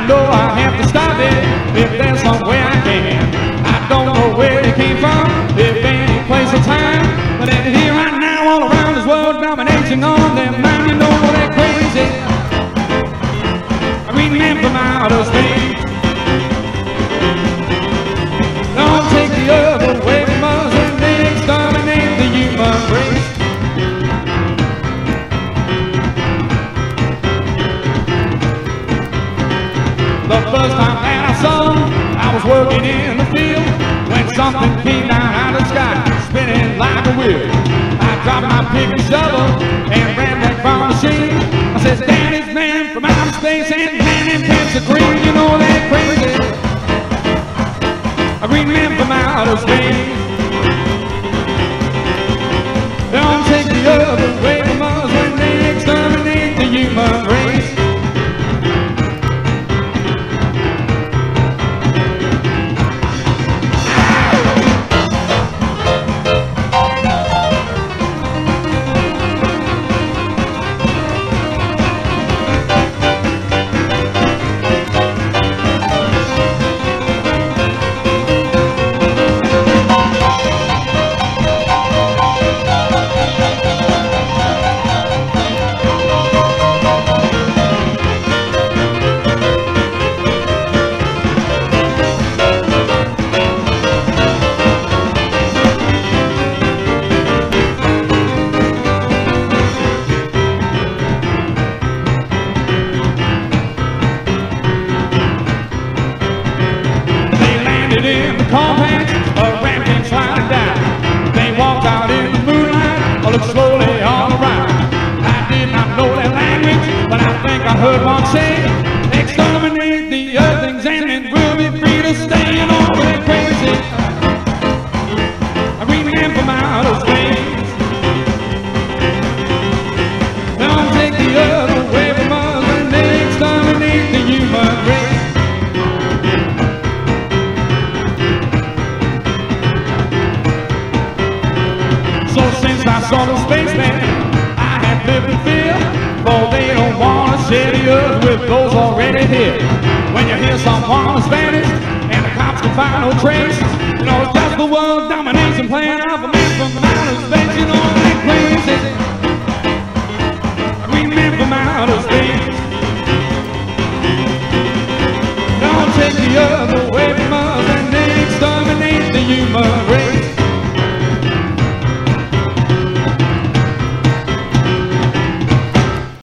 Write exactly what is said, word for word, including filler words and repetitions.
I know I have to stop it if there's some way I can. I don't know where it came from, if any place or time, but they're here right now all around this world, domination on their mind. You know they're crazy. Green men from outer space. Don't take the other way from us and they exterminate the human race. The first time that I saw them, I was working in the field when something came down out of the sky, spinning like a wheel. I dropped my pick and shovel and ran back from the machine. I said, Daddy's man from outer space and man in pants of green. You know they're crazy. A green man from outer space. Don't take the other way from us when they exterminate the human race. In the compact, a ramp came sliding down. They walked out in the moonlight, looked slowly all around. I did not know their language, but I think I heard one say, exterminate the earthlings and then we'll be free to stay. You know they're crazy. A green man from outer space. Don't take the other way from us when they exterminate the human race. So since I saw the spaceman, I had lived in fear, for they don't want to share the earth with those already here. When you hear someone is vanished and the cops can find no trace, you know it's just the world domination plan of a man from outer space. You know they're crazy. A green man from outer space.